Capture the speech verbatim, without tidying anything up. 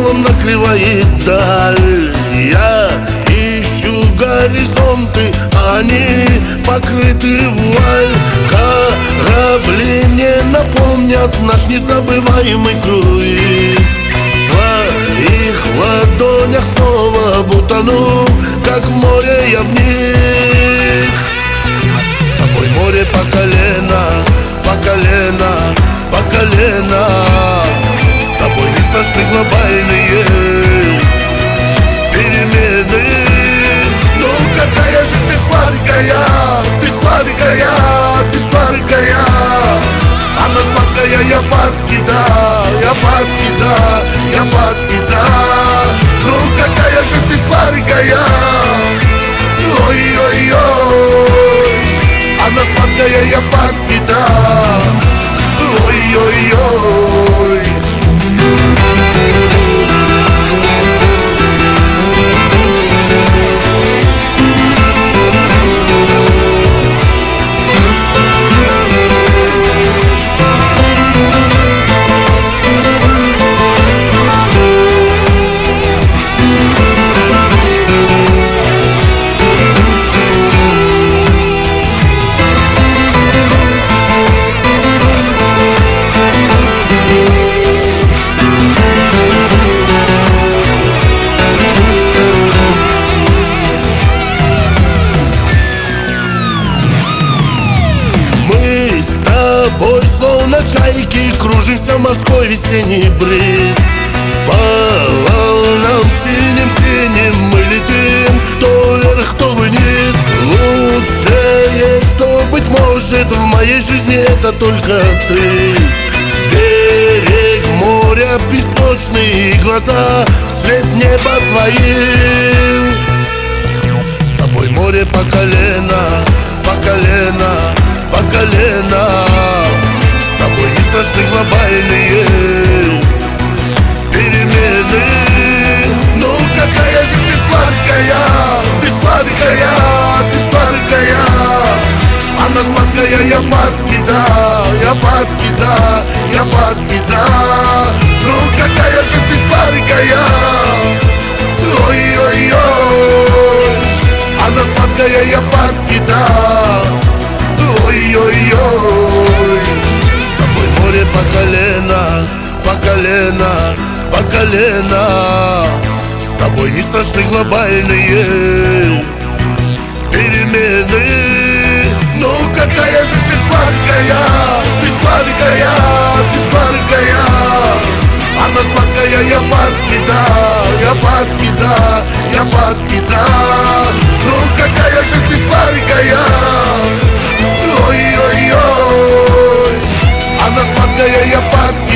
сон накрывает даль. Я ищу горизонты, они покрыты вуаль. Корабли не напомнят наш незабываемый круиз. В твоих ладонях снова утону, как в море я в них. С тобой море по колено, по колено, по колено. С тобой не страшны глобальные перемены. Ну какая же ты сладкая, ты сладкая, ты сладкая. Она сладкая, я подкида, я подкида, я подкида. Ну какая же ты сладкая, ой-ой-ой. Она сладкая, я подкида, ой-ой-ой. Тобой словно чайки кружимся в морской весенний бриз. По волнам синим-синим мы летим, то вверх, то вниз. Лучшее, что быть может в моей жизни, это только ты. Берег моря песочный, глаза в цвет неба твоим. С тобой море по колено, по колено, по колено. С тобой не страшны глобальные перемены. Ну какая же ты сладкая, ты сладкая, ты сладкая. Она сладкая, я подкида, я подкида, я подкида. Ну какая же ты сладкая, ой-ой-ой. Она сладкая, я подкида, ой-ой-ой. С тобой море по колено, по колено, по колено. С тобой не страшны глобальные перемены. Ну какая же ты сладкая, ты сладкая, ты сладкая. Она сладкая, я подкида, я подкида, я подкида. Ну какая же ты сладкая, ой-ой-ой. Она сладкая, я подкида.